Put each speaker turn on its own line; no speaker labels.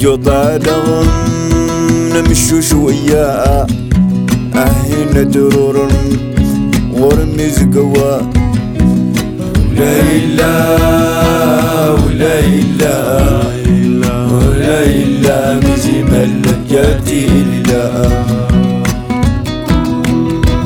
طالهم نمشوا شوية هنا درور ورمز قوا ولا إله ولا إله ولا إله مزي ملك جاتي إله